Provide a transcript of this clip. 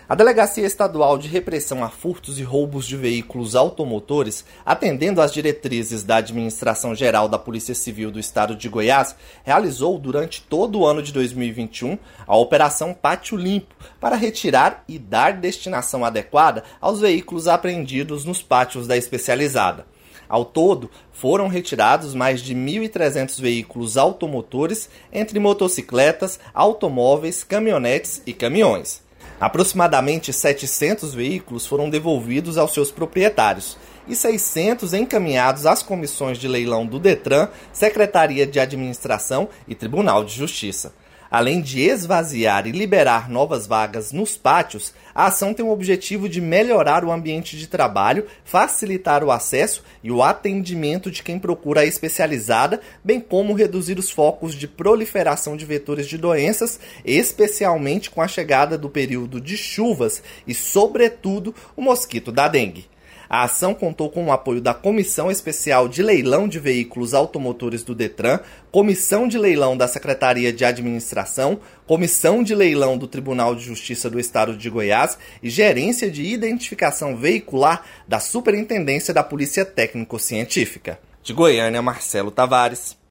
A Delegacia Estadual de Repressão a Furtos e Roubos de Veículos Automotores, atendendo às diretrizes da Administração Geral da Polícia Civil do Estado de Goiás, realizou durante todo o ano de 2021 a Operação Pátio Limpo para retirar e dar destinação adequada aos veículos apreendidos nos pátios da especializada. Ao todo, foram retirados mais de 1.300 veículos automotores, entre motocicletas, automóveis, caminhonetes e caminhões. Aproximadamente 700 veículos foram devolvidos aos seus proprietários e 600 encaminhados às comissões de leilão do Detran, Secretaria de Administração e Tribunal de Justiça. Além de esvaziar e liberar novas vagas nos pátios, a ação tem o objetivo de melhorar o ambiente de trabalho, facilitar o acesso e o atendimento de quem procura a especializada, bem como reduzir os focos de proliferação de vetores de doenças, especialmente com a chegada do período de chuvas e, sobretudo, o mosquito da dengue. A ação contou com o apoio da Comissão Especial de Leilão de Veículos Automotores do Detran, Comissão de Leilão da Secretaria de Administração, Comissão de Leilão do Tribunal de Justiça do Estado de Goiás e Gerência de Identificação Veicular da Superintendência da Polícia Técnico-Científica. De Goiânia, Marcelo Tavares.